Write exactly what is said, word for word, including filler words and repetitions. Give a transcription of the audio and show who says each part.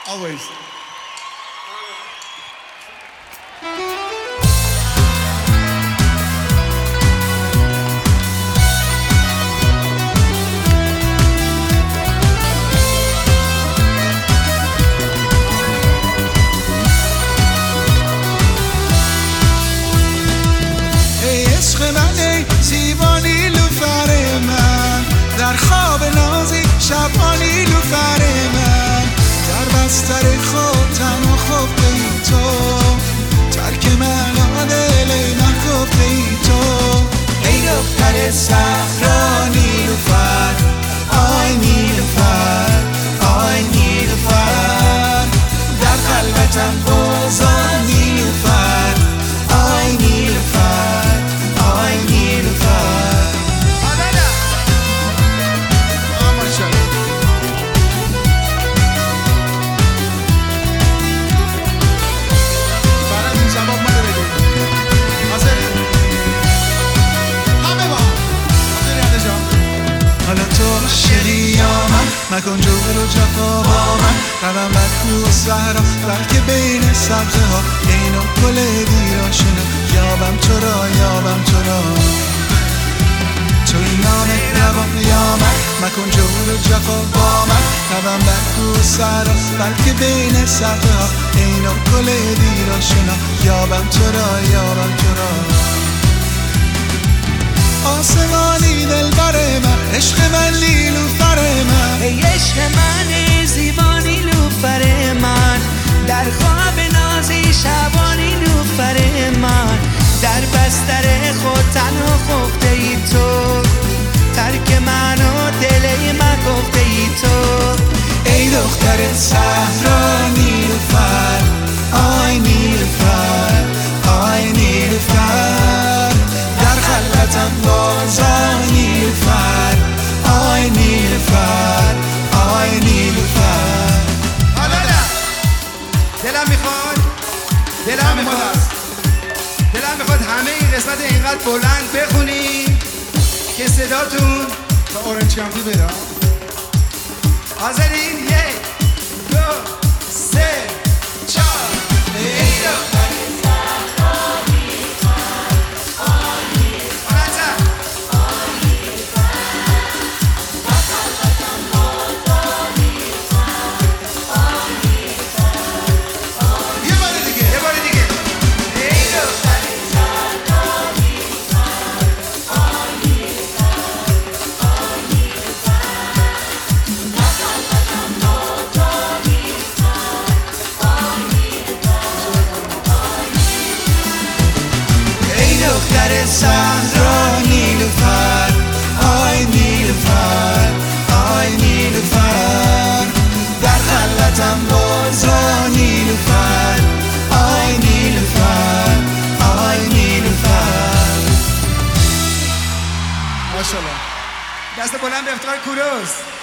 Speaker 1: Always.
Speaker 2: زیبانی لوفر من در خواب نازی شبانی لوفر من در بستر خود تنها خفته ای تو ترک من دل نخفته ای تو ای دختر صحرا نیلوفر آی نیلوفر آی نیلوفر در قلبتم بازم نیلوفر آی نیلوفر آی نیلوفر حالا تو عاشقی یا من مکن جور و جفا با من روم بر کوه و صحرا بلکه بین سبزه ها این و گل ویرانشونه یابم تو را یابم تو را توی نام روان یا من مکن جور و جفا با من روم بر کوه و صحرا بلکه بین سبزه ها این و گل ویرانشونه یابم تو را یابم تو را آسمانی دلبر من عشق من نیلوفر من
Speaker 3: ای عشق من زیبانی لوفر من در خواب نازی شبانی لوفر من در بستر خود تنها خفته ای تو ترک من و دل من گفته ای تو
Speaker 2: ای دختر صحرا نیلوفر آی نیلوفر آی نیلوفر در خلوتم بازم نیلوفر آی نیلوفر آی نیلوفر
Speaker 1: حالا نه دلم میخواد دلم میخواد دلم میخواد همه این قسمت اینقدر بلند بخونی که صداتون تا اورنج کانتی بره. حاضرین؟ یک دو سه چهار. ای دختر
Speaker 2: دختر صحرا نیلوفر آی نیلوفر آی نیلوفر در خلوتم بازا نیلوفر آی نیلوفر آی نیلوفر.
Speaker 1: ماشاءالله دست بلند به افتخار کوروش.